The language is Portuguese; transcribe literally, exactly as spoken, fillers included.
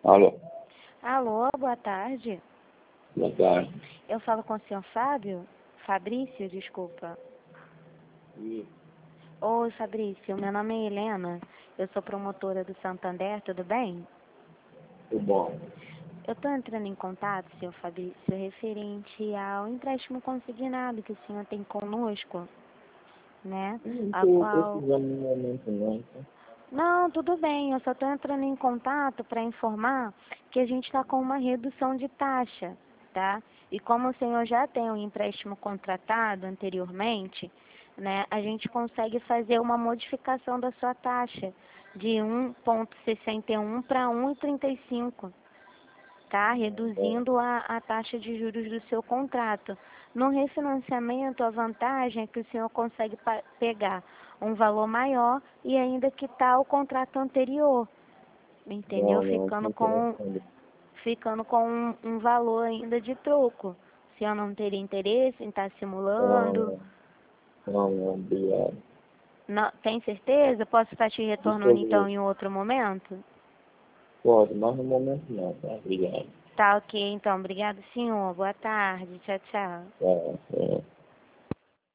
Alô, Alô, boa tarde. boa tarde. Eu falo com o senhor Fábio? Fabrício, desculpa. E, Oi, Fabrício, meu nome é Helena. Eu sou promotora do Santander, tudo bem? tudo bom? Eu estou entrando em contato, senhor Fabrício, referente ao empréstimo consignado que o senhor tem conosco, né? Eu não A estou qual... precisando no momento não, tá? Não, tudo bem, eu só estou entrando em contato para informar que a gente está com uma redução de taxa, tá? E como o senhor já tem um empréstimo contratado anteriormente, né, a gente consegue fazer uma modificação da sua taxa de um vírgula sessenta e um para um vírgula trinta e cinco, tá? Reduzindo a, a taxa de juros do seu contrato. No refinanciamento, a vantagem é que o senhor consegue pa- pegar um valor maior e ainda quitar o contrato anterior, entendeu? Não, não, Ficando não com, interessando. ficando com um, um valor ainda de troco. O senhor não teria interesse em estar Não, simulando? não, não, não, obrigado. Não, tem certeza? Posso estar te Deixa retornando eu então ver. em outro momento? Pode, mas no momento não, tá? Obrigado. Tá ok, então. Obrigado, senhor. Boa tarde. Tchau, tchau. É, é.